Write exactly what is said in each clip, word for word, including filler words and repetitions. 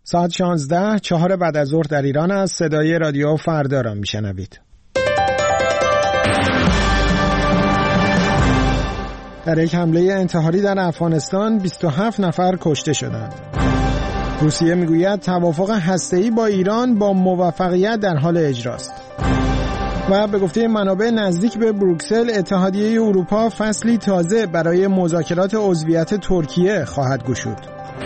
ساعت شانزده، چهار بعد از ظهر در ایران است. صدای رادیو فردا را میشنوید. در یک حمله انتحاری در افغانستان بیست و هفت نفر کشته شدند. روسیه میگوید توافق هسته‌ای با ایران با موفقیت در حال اجراست. و به گفته منابع نزدیک به بروکسل، اتحادیه اروپا فصلی تازه برای مذاکرات عضویت ترکیه خواهد گشود.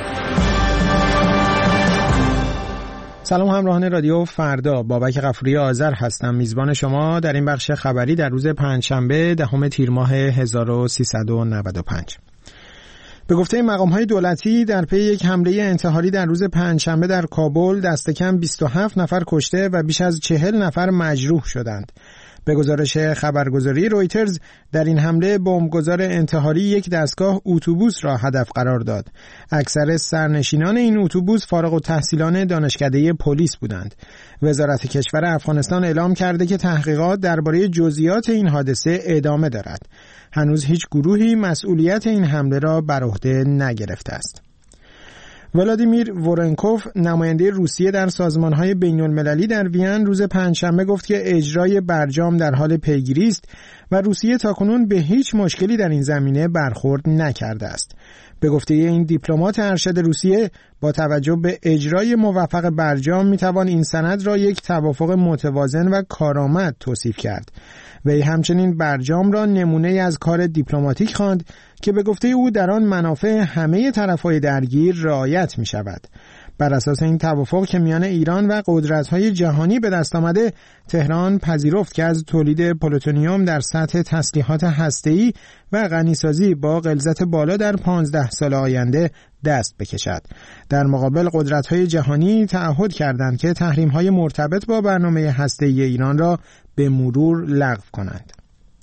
سلام همراهان رادیو فردا، بابک غفوری آذر هستم، میزبان شما در این بخش خبری در روز پنجشنبه دهم تیر ماه هزار و سیصد و نود و پنج. به گفته مقام‌های دولتی در پی یک حمله انتحاری در روز پنجشنبه در کابل دست کم بیست و هفت نفر کشته و بیش از چهل نفر مجروح شدند. به گزارش خبرگزاری رویترز، در این حمله بمبگذار انتحاری یک دستگاه اتوبوس را هدف قرار داد. اکثر سرنشینان این اتوبوس فارغ التحصیلان دانشکده پلیس بودند. وزارت کشور افغانستان اعلام کرده که تحقیقات درباره جزئیات این حادثه ادامه دارد. هنوز هیچ گروهی مسئولیت این حمله را بر عهده نگرفته است. ولادیمیر وورنکوف، نماینده روسیه در سازمان‌های بین‌المللی در وین، روز پنجشنبه گفت که اجرای برجام در حال پیگیری است و روسیه تاکنون به هیچ مشکلی در این زمینه برخورد نکرده است. به گفته این دیپلمات ارشد روسیه، با توجه به اجرای موفق برجام میتوان این سند را یک توافق متوازن و کارآمد توصیف کرد. وی همچنین برجام را نمونه از کار دیپلماتیک خواند که به گفته او در آن منافع همه طرف‌های درگیر رعایت می شود. بر اساس این توافق که میان ایران و قدرت‌های جهانی به دست آمده، تهران پذیرفت که از تولید پلوتونیوم در سطح تسلیحات هسته‌ای و غنیسازی با غلظت بالا در پانزده سال آینده دست بکشد. در مقابل قدرت‌های جهانی تعهد کردند که تحریم‌های مرتبط با برنامه هسته‌ای ایران را به مرور لغو کنند.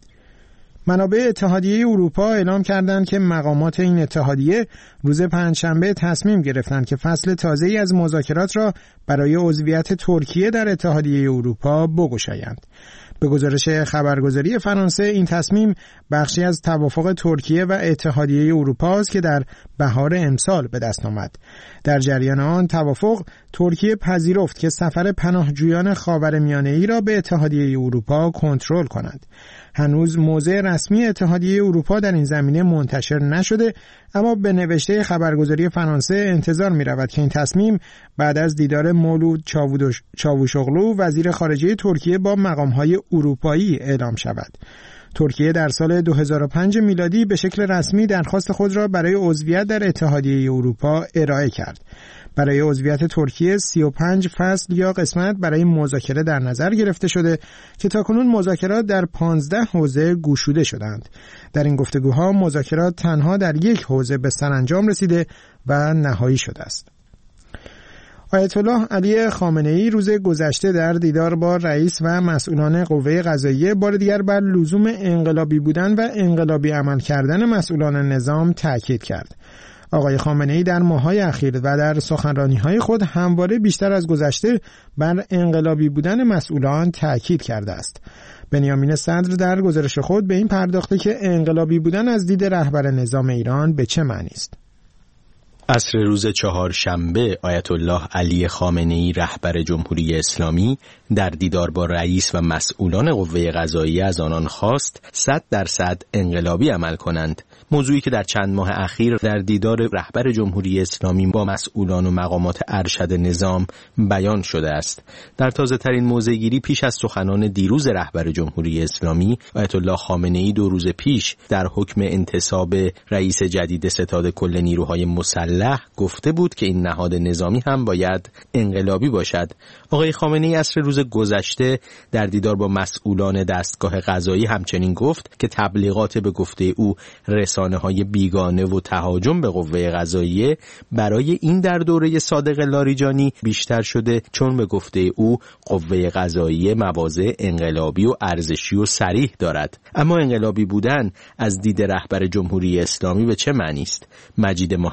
منابع اتحادیه اروپا اعلام کردند که مقامات این اتحادیه روز پنجشنبه تصمیم گرفتند که فصل تازه‌ای از مذاکرات را برای عضویت ترکیه در اتحادیه اروپا بگشایند. به گزارش خبرگزاری فرانسه، این تصمیم بخشی از توافق ترکیه و اتحادیه اروپا است که در بهار امسال به دست آمد. در جریان آن توافق، ترکیه پذیرفت که سفر پناهجویان خاورمیانه‌ای را به اتحادیه اروپا کنترل کند. هنوز موضع رسمی اتحادیه اروپا در این زمینه منتشر نشده، اما به نوشته خبرگزاری فرانسه انتظار می رود که این تصمیم بعد از دیدار مولود چاوشوغلو، وزیر خارجه ترکیه، با مقام‌های اروپایی اعلام شود. ترکیه در سال دو هزار و پنج میلادی به شکل رسمی درخواست خود را برای عضویت در اتحادیه اروپا ارائه کرد. برای عضویت ترکیه سی و پنج فصل یا قسمت برای مذاکره در نظر گرفته شده که تاکنون مذاکرات در پانزده حوزه گشوده شدند. در این گفتگوها مذاکرات تنها در یک حوزه به سرانجام رسیده و نهایی شده است. آیت الله علی خامنه‌ای روز گذشته در دیدار با رئیس و مسئولان قوه قضاییه بار دیگر بر لزوم انقلابی بودن و انقلابی عمل کردن مسئولان نظام تاکید کرد. آقای خامنه‌ای در ماه‌های اخیر و در سخنرانی‌های خود همواره بیشتر از گذشته بر انقلابی بودن مسئولان تاکید کرده است. بنیامین صدر در گزارش خود به این پرداخته که انقلابی بودن از دید رهبر نظام ایران به چه معنی است. عصر روز چهارشنبه، آیت الله علی خامنه‌ای رهبر جمهوری اسلامی در دیدار با رئیس و مسئولان قوه قضاییه از آنان خواست صد درصد انقلابی عمل کنند. موضوعی که در چند ماه اخیر در دیدار رهبر جمهوری اسلامی با مسئولان و مقامات ارشد نظام بیان شده است. در تازه ترین موضع‌گیری پیش از سخنان دیروز رهبر جمهوری اسلامی، آیت الله خامنه‌ای دو روز پیش در حکم انتصاب رئیس جدید ستاد کل نیروهای مسلح گفته بود که این نهاد نظامی هم باید انقلابی باشد. آقای خامنه‌ای عصر روز گذشته در دیدار با مسئولان دستگاه قضایی همچنین گفت که تبلیغات به گفته او رسانه‌های بیگانه و تهاجم به قوه قضاییه برای این در دوره صادق لاریجانی بیشتر شده، چون به گفته او قوه قضاییه مواضع انقلابی و ارزشی و صریح دارد. اما انقلابی بودن از دید رهبر جمهوری اسلامی به چه معنی است؟ مجید محمدی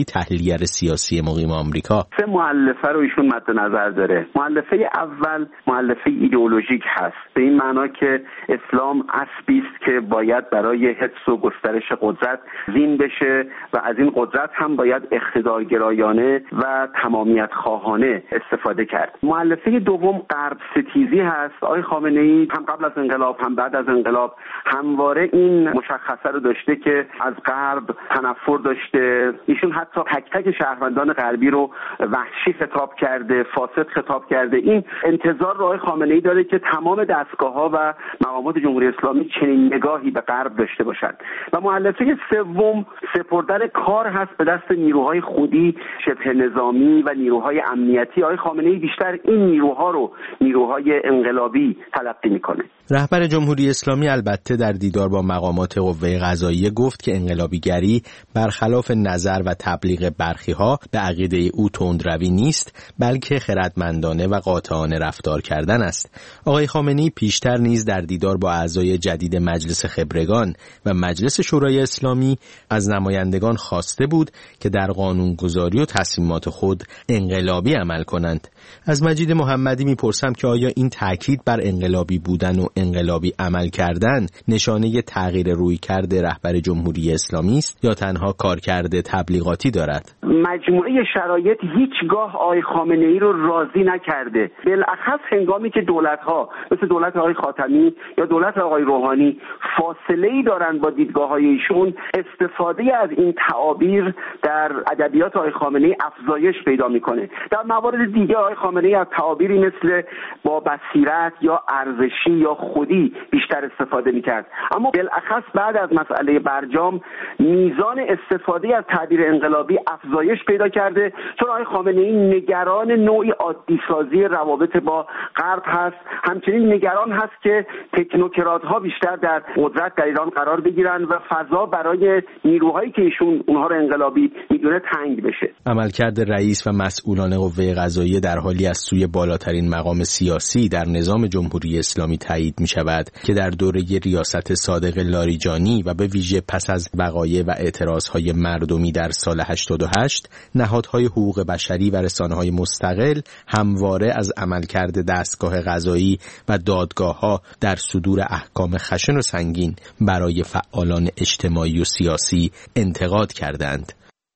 علی، تحلیلگر سیاسی مقیم آمریکا. سه مؤلفه رو ایشون مد نظر داره. مؤلفه اول مؤلفه ایدئولوژیک هست، به این معنا که اسلام اسبی است که باید برای حفظ و گسترش قدرت زین بشه و از این قدرت هم باید اقتدارگرایانه و تمامیت خواهانه استفاده کرد. مؤلفه دوم غرب ستیزی هست. آقای خامنه‌ای هم قبل از انقلاب هم بعد از انقلاب همواره این مشخصه رو داشته که از غرب تنفر داشته. ایشون حتی تک تک شهروندان غربی رو وحشی خطاب کرده، فاسد خطاب کرده. این انتظار رو آقای خامنه‌ای داره که تمام دستگاه‌ها و مقامات جمهوری اسلامی چنین نگاهی به غرب داشته باشند. و مؤلفه سوم سپردن کار هست به دست نیروهای خودی شبه نظامی و نیروهای امنیتی. آقای خامنه‌ای بیشتر این نیروها رو نیروهای انقلابی تلقی میکنه. رهبر جمهوری اسلامی البته در دیدار با مقامات قوه قضاییه گفت که انقلابیگری برخلاف نظر و تبلیغ برخی‌ها به عقیده او تندروی نیست، بلکه خردمندانه و قاطعانه رفتار کردن است. آقای خامنه‌ای پیشتر نیز در دیدار با اعضای جدید مجلس خبرگان و مجلس شورای اسلامی از نمایندگان خواسته بود که در قانونگذاری و تصمیمات خود انقلابی عمل کنند. از مجید محمدی میپرسم که آیا این تاکید بر انقلابی بودن و انقلابی عمل کردن نشانه تغییر رویکرد رهبر جمهوری اسلامی است یا تنها کارکرد تبلیغاتی دارد؟ مجموعه شرایط هیچگاه آقای خامنه‌ای رو راضی نکرده. بالاخص هنگامی که دولت‌ها مثل دولت آقای خاتمی یا دولت آقای روحانی فاصله‌ای دارند با دیدگاه‌های ایشون، استفاده از این تعابیر در ادبیات آقای خامنه‌ای افزایش پیدا می‌کنه. در موارد دیگه آقای خامنه‌ای از تعابیری مثل با بصیرت یا ارزشی یا خودی بیشتر استفاده می‌کرد، اما بالاخص بعد از مسئله برجام میزان استفاده از تعبیر انقلابی افزایش پیدا کرده، چون آقای خامنه‌ای نگران نوعی عادی‌سازی روابط با غرب هست. همچنین نگران هست که تکنوکرات‌ها بیشتر در قدرت در ایران قرار بگیرن و فضا برای نیروهایی که ایشون اونها رو انقلابی میدونه تنگ بشه. عملکرد رئیس و مسئولان قوه قضاییه در حالی از سوی بالاترین مقام سیاسی در نظام جمهوری اسلامی تایید می شود که در دوره ریاست صادق لاریجانی و به ویژه پس از وقایع و اعتراضهای مردمی در سال هشتاد و هشت نهادهای حقوق بشری و رسانه‌های مستقل همواره از عملکرد دستگاه قضایی و دادگاه‌ها در صدور احکام خشن و سنگین برای فعالان اجتماعی و سیاسی انتقاد کردند.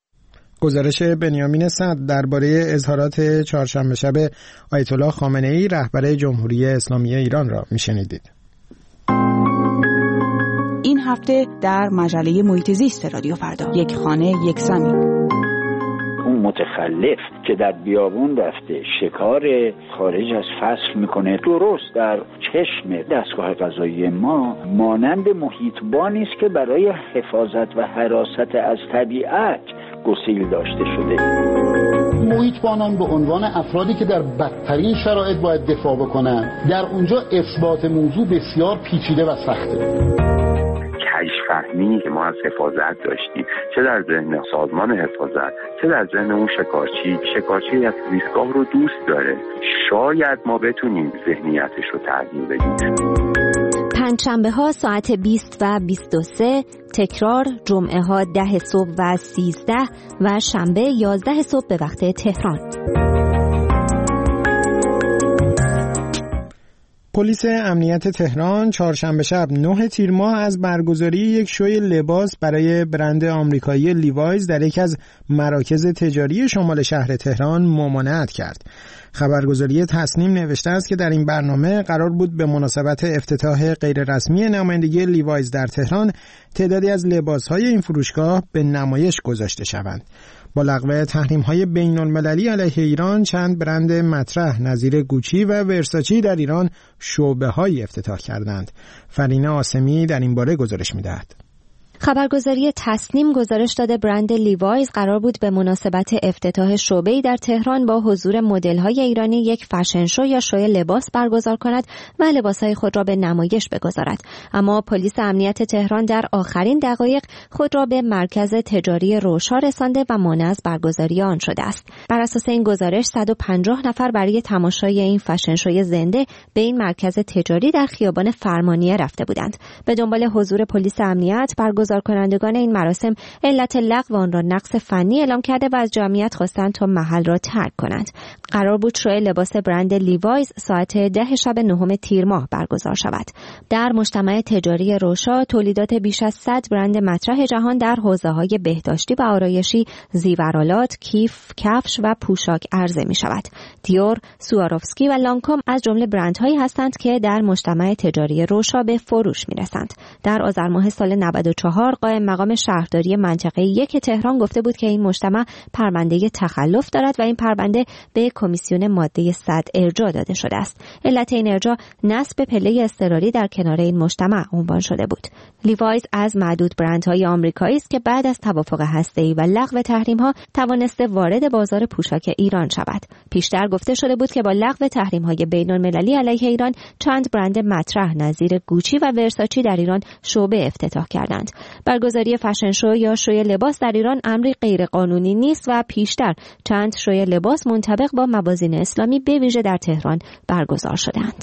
گزارش بنیامین صدر درباره اظهارات چهارشنبه شب آیت الله خامنه‌ای رهبر جمهوری اسلامی ایران را میشنیدید. این هفته در مجله محیط زیست رادیو فردا، یک خانه یک زمین. اون متخلف که در بیابون رفته شکار خارج از فصل میکنه، درست در چشم دستگاه قضایی ما مانند محیطبانی است که برای حفاظت و حراست از طبیعت گسیل داشته شده. محیطبانان به عنوان افرادی که در بدترین شرایط باید دفاع بکنن، در اونجا اثبات موضوع بسیار پیچیده و سخته. فهمی که ما از حفاظت داشتیم، چه در ذهن سازمان حفاظت چه در ذهن اون شکارچی شکارچی از زیستگاه رو دوست داره، شاید ما بتونیم ذهنیتش رو تغییر بدیم. پنجشنبه ها ساعت بیست و بیست و سه، تکرار جمعه ها ده صبح و سیزده و شنبه یازده صبح به وقت تهران. پلیس امنیت تهران چهارشنبه شب نه تیر ماه از برگزاری یک شوی لباس برای برند آمریکایی لیوایز در یکی از مراکز تجاری شمال شهر تهران ممانعت کرد. خبرگزاری تصنیم نوشته است که در این برنامه قرار بود به مناسبت افتتاح غیررسمی نمایندگی لیوایز در تهران تعدادی از لباس‌های این فروشگاه به نمایش گذاشته شوند. با لغو تحریم‌های بین‌المللی علیه ایران چند برند مطرح نظیر گوچی و ورساچی در ایران شعبه‌هایی افتتاح کردند. فرینه آسمی در این باره گزارش می‌دهد. خبرگزاری تصنیم گزارش داده برند لیوایز قرار بود به مناسبت افتتاح شعبه‌ای در تهران با حضور مدل‌های ایرانی یک فشن شو یا شوی لباس برگزار کند و لباس‌های خود را به نمایش بگذارد. اما پلیس امنیت تهران در آخرین دقایق خود را به مرکز تجاری روشا رسانده و مانع از برگزاری آن شده است. بر اساس این گزارش صد و پنجاه نفر برای تماشای این فشن شوی زنده به این مرکز تجاری در خیابان فرمانیه رفته بودند. به دنبال حضور پلیس امنیت برگزار برگزار کنندگان این مراسم علت لغو آن را نقص فنی اعلام کرده و از جمعیت خواستند تا محل را ترک کنند. قرار بود شو لباس برند لیوایز ساعت ده شب نهم تیر ماه برگزار شود. در مجتمع تجاری روشا تولیدات بیش از صد برند مطرح جهان در حوزه‌های بهداشتی و آرایشی، زیورآلات، کیف، کفش و پوشاک عرضه می‌شود. دیور، سواروفسکی و لانکوم از جمله برندهایی هستند که در مجتمع تجاری روشا به فروش می‌رسند. در آذر ماه سال نود و چهار قائم مقام شهرداری منطقه یک تهران گفته بود که این مجتمع پرونده تخلف دارد و این پرونده به کمیسیون ماده صد ارجاع داده شده است. علت این ارجاع نصب پله اضطراری در کنار این مجتمع عنوان شده بود. لیوایز از معدود برندهای آمریکایی است که بعد از توافق هسته‌ای و لغو تحریم‌ها توانسته وارد بازار پوشاک ایران شود. پیشتر گفته شده بود که با لغو تحریم‌های بین‌المللی علیه ایران چند برند مطرح نظیر گوچی و ورساچی در ایران شعبه افتتاح کردند. برگزاری فشن شو یا شوی لباس در ایران امری غیرقانونی نیست و پیشتر چند شوی لباس منطبق با موازین اسلامی به ویژه در تهران برگزار شدند.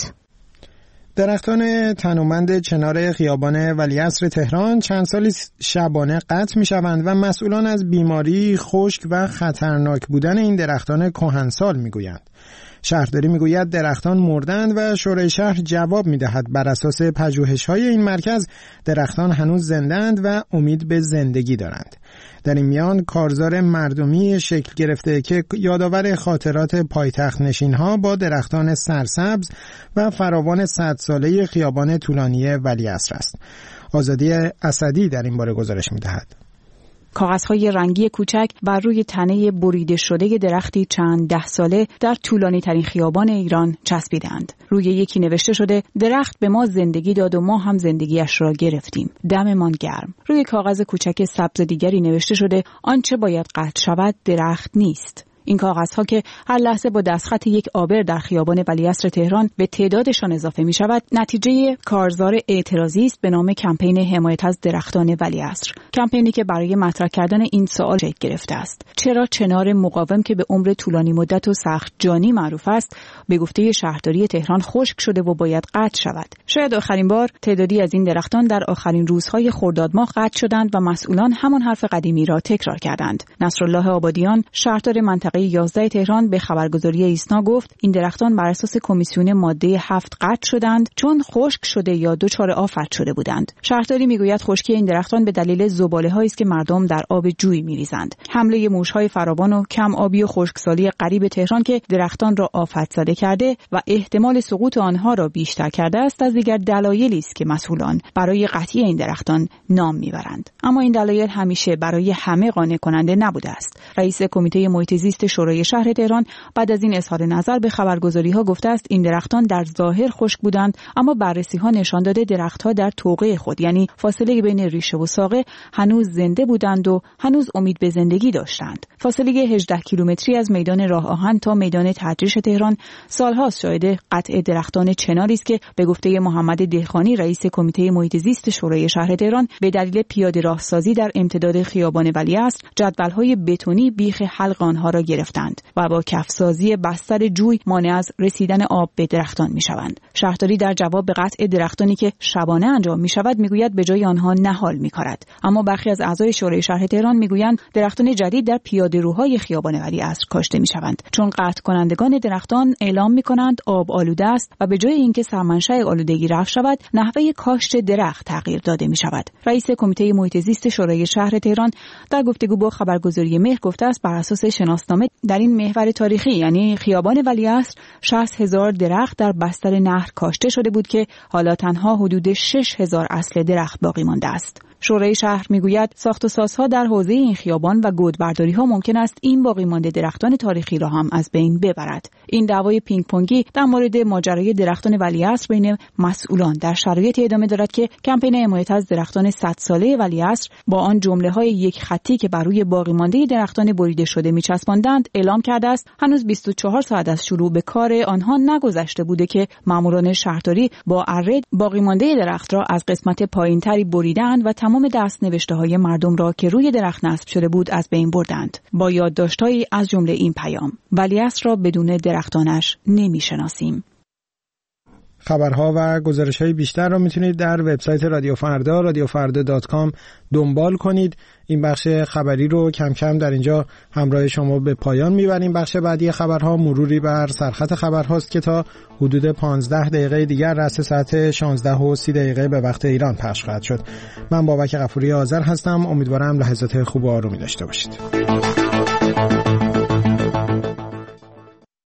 درختان تنومند چنار خیابان ولیعصر تهران چند سالی شبانه قطع می شوند و مسئولان از بیماری، خشک و خطرناک بودن این درختان کهنسال می گویند. شهرداری می گوید درختان مردند و شورای شهر جواب می دهد بر اساس پژوهش‌های این مرکز درختان هنوز زنده‌اند و امید به زندگی دارند. در این میان کارزار مردمی شکل گرفته که یادآور خاطرات پایتخت نشین‌ها با درختان سرسبز و فراوان صد ساله خیابان طولانی ولیعصر است. آزادی اسدی در این باره گزارش می‌دهد. کاغذهای رنگی کوچک بر روی تنه بریده شده درختی چند ده ساله در طولانی ترین خیابان ایران چسبیدند. روی یکی نوشته شده درخت به ما زندگی داد و ما هم زندگیش را گرفتیم. دممان گرم. روی کاغذ کوچک سبز دیگری نوشته شده آنچه باید قطع شود درخت نیست. این کاغذها که هر لحظه با دستخط یک آبر در خیابان ولیعصر تهران به تعدادشان اضافه می شود، نتیجه کارزار اعتراضی است به نام کمپین حمایت از درختان ولیعصر. کمپینی که برای مطرح کردن این سوال شکل گرفته است: چرا چنار مقاوم که به عمر طولانی مدت و سخت جانی معروف است، به گفته شهرداری تهران خشک شده و باید قطع شود؟ شاید آخرین بار تعدادی از این درختان در آخرین روزهای خرداد ماه قطع شدند و مسئولان همان حرف قدیمی را تکرار کردند. نصرالله آبادیان، شهردار منطقه یازده تهران، به خبرگزاری ایسنا گفت این درختان بر اساس کمیسیون ماده هفت قطع شدند چون خشک شده یا دچار آفت شده بودند. شهرداری میگوید خشکی این درختان به دلیل زباله‌هایی است که مردم در آب جوی می‌ریزند. حمله موش‌های فراوان و کم آبی و خشکسالی غریب تهران که درختان را آفت زده کرده و احتمال سقوط آنها را بیشتر کرده است از دیگر دلایلی است که مسئولان برای قطعی این درختان نام میبرند. اما این دلایل همیشه برای همه قانع کننده نبوده است. رئیس کمیته محیط زیست شورای شهر تهران بعد از این اظهار نظر به خبرگزاری‌ها گفته است این درختان در ظاهر خشک بودند اما بررسی‌ها نشان داده درخت‌ها در توقع خود، یعنی فاصله بین ریشه و ساقه، هنوز زنده بودند و هنوز امید به زندگی داشتند. فاصله هجده کیلومتری از میدان راه آهن تا میدان تدریس تهران سال‌هاست شاهد قطع درختان چناری است که به گفته محمد دهقانی رئیس کمیته محیط زیست شورای شهر تهران به دلیل پیاده راهسازی در امتداد خیابان ولیعصر جدول‌های بتونی بیخ حلق آنها را گرفتند و با کفسازی بستر جوی مانع از رسیدن آب به درختان می‌شوند. شهرداری در جواب به قطع درختانی که شبانه انجام می‌شود میگوید به جای آنها نهال می‌کند. اما برخی از اعضای شورای شهر تهران میگویند درختان جدید در پیاده‌روهای خیابان ولیعصر کاشته می‌شوند چون قطع کنندگان درختان اعلام می‌کنند آب آلوده است و به جای اینکه سرمنشأ آلودگی رفع شود نحوه کاشت درخت تغییر داده می‌شود. رئیس کمیته محیط زیست شورای شهر تهران در گفتگو با خبرگزاری مهر گفته است بر اساس شناسنامه در این محور تاریخی یعنی خیابان ولیعصر شصت هزار درخت در بستر نهر کاشته شده بود که حالا تنها حدود شش هزار اصل درخت باقی مانده است. شورای شهر میگوید ساخت و سازها در حوزه این خیابان و گودبرداری‌ها ممکن است این باقی مانده درختان تاریخی را هم از بین ببرد. این دعوای پینگ پونگی در مورد ماجرای درختان ولیعصر بین مسئولان در شرایطی ادامه دارد که کمپین حمایت از درختان صد ساله ولیعصر با آن جمله‌های یک خطی که بر روی باقی مانده درختان بریده شده میچسباندند اعلام کرده است هنوز بیست و چهار ساعت از شروع به کار آنها نگذشته بوده که ماموران شهرداری با اره باقی مانده درخت را از قسمت پایین‌تری بریدند و تمام دست‌نوشته‌های مردم را که روی درخت نصب شده بود از بین بردند با یادداشت‌هایی از جمله این پیام: ولیعصر را بدون درختانش نمی‌شناسیم. خبرها و گزارش‌های بیشتر را میتونید در وبسایت رادیو فردا رادیو فردا دات کام دنبال کنید. این بخش خبری رو کم کم در اینجا همراه شما به پایان میبریم. بخش بعدی خبرها مروری بر سرخط خبرهاست که تا حدود پانزده دقیقه دیگر رأس ساعت شانزده و سی دقیقه به وقت ایران پخش خواهد شد. من بابک غفوری آذر هستم. امیدوارم لحظات خوب و آرومی داشته باشید.